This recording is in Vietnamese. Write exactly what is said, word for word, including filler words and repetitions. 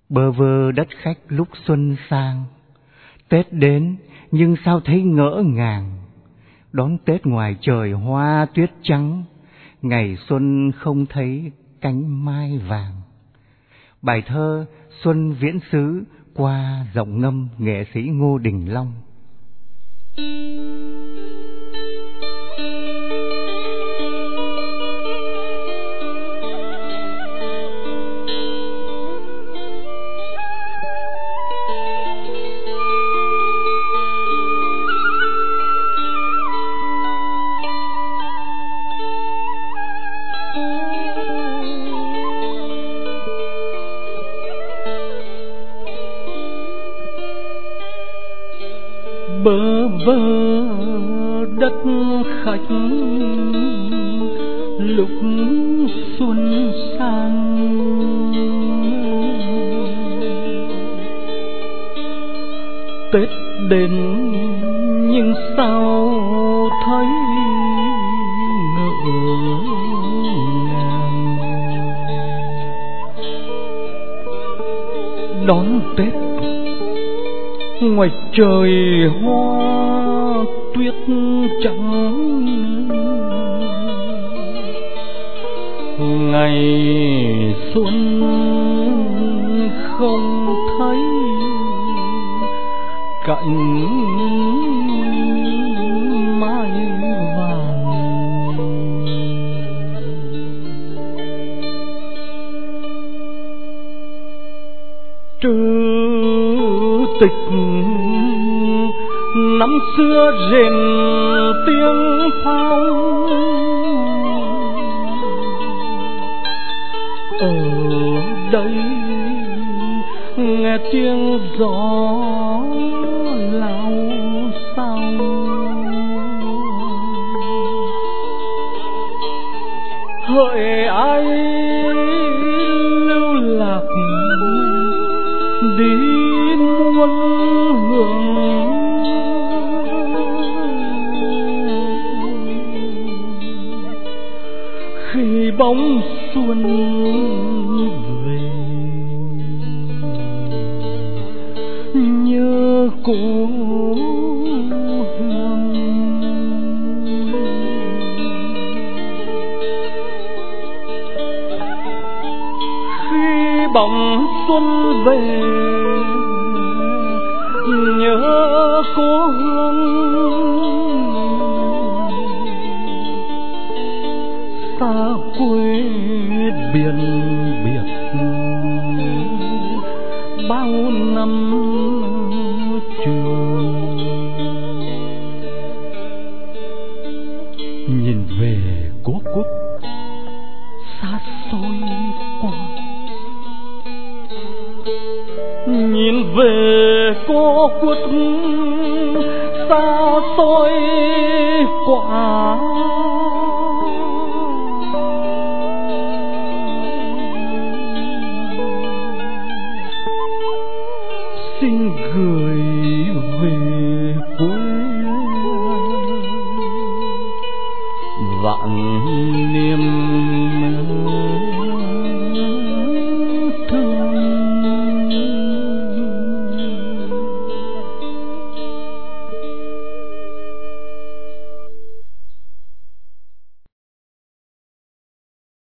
Bơ vơ đất khách lúc xuân sang, Tết đến nhưng sao thấy ngỡ ngàng. Đón Tết ngoài trời hoa tuyết trắng, ngày xuân không thấy cánh mai vàng. Bài thơ Xuân Viễn Xứ qua giọng ngâm nghệ sĩ Ngô Đình Long. Bơ vơ đất khách lúc xuân sang, Tết đến nhưng sao thấy ngỡ ngàng. Đón Tết ngoài trời hoa tuyết trắng, ngày xuân không thấy cạnh mai vàng. Trừ tịch năm xưa rền tiếng pháo, ở đây nghe tiếng gió lao xao. Hỡi ai lưu lạc đi muôn hương, khi bóng xuân về nhớ cố hương. Khi bóng xuân về nhớ cố hương, xa quê biển biệt bao năm trường. Nhìn về cố quốc xa xôi qua, nhìn về cố quốc xa xôi quá. Xin gửi